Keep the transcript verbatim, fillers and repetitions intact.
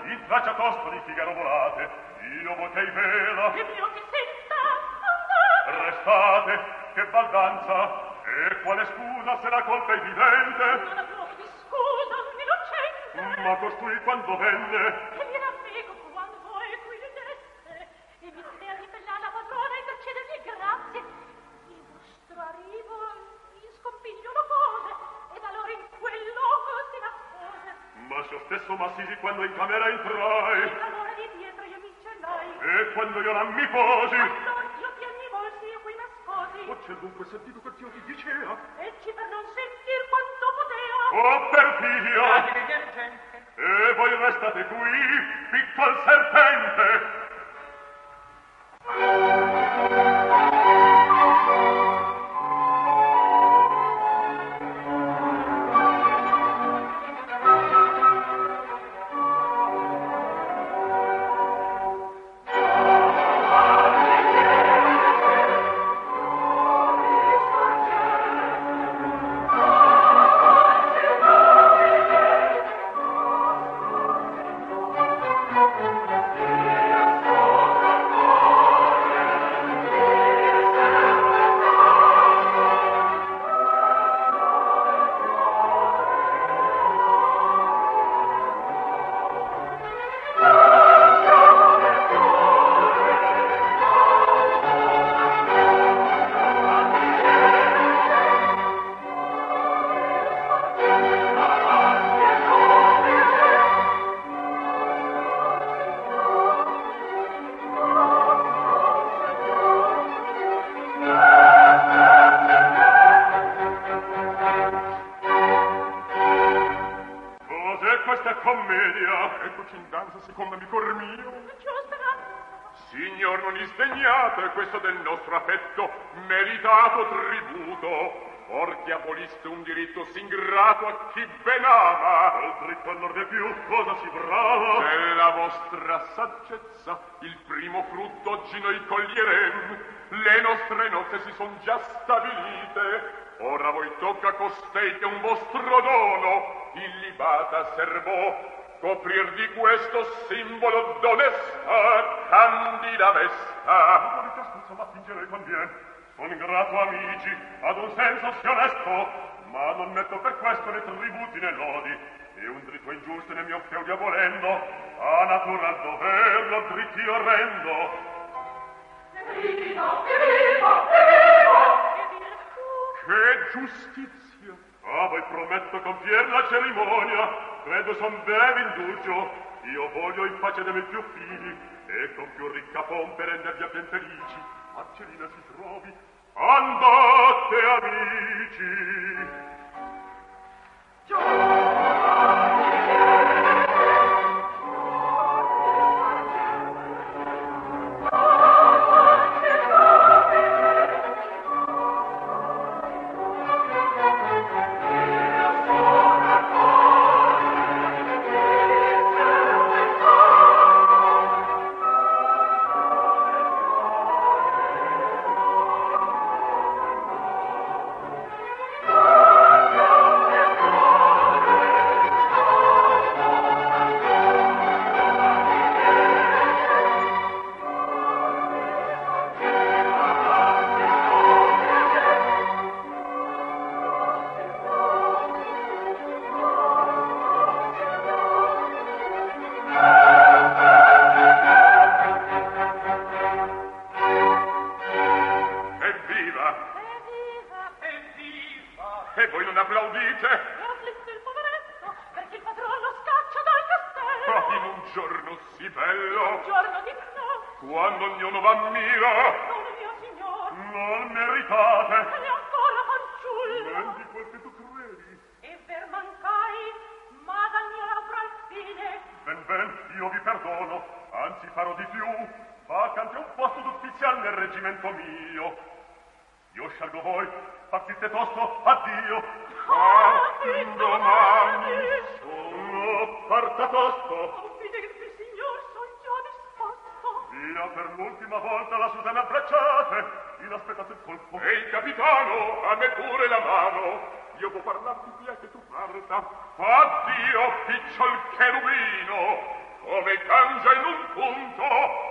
in traccia tosto di Figaro volate, io votei vela. E mio che senta, andate. Restate, che baldanza, e quale scusa se la colpa è evidente? Non avrò di scusa, innocente. Ma costui quando venne? E viene a me quando voi qui vedeste, e mi stea ribellare la padrona e intercedergli grazie. Il vostro arrivo in scompiglio lo pose, ed allora in quel loco si nascose. Ma se stesso m'assisi quando in camera entrai. E allora di dietro io mi cellai. E quando io la mi posi. Allora io pianni molti e qui nascosi. O c'è dunque sentito quel che io ti diceva? E ci per non sentir quanto poteva. Oh, perfidia! E voi restate qui, piccol serpente! Questo del nostro affetto meritato tributo, or che aboliste un diritto s'ingrato a chi ben ama. Il dritto all'or di più cosa si brava? Della vostra saggezza il primo frutto oggi noi coglierem. Le nostre nozze si son già stabilite, ora voi tocca costei che un vostro dono illibata servò coprir di questo simbolo d'onestà candida vesta. Ma fingere convien, son grato amici ad un senso sì onesto, ma non metto per questo né tributi né lodi, e un dritto ingiusto nel mio feudo abolendo, a natural doverlo dritti orrendo. Viva, viva, viva! Che giustizia! Ah, voi prometto compier la cerimonia, credo son breve indugio, io voglio in pace dei miei più figli, e con più ricca pompe rendervi a ben felici. A Celina si trovi, andate amici. mangia in un punto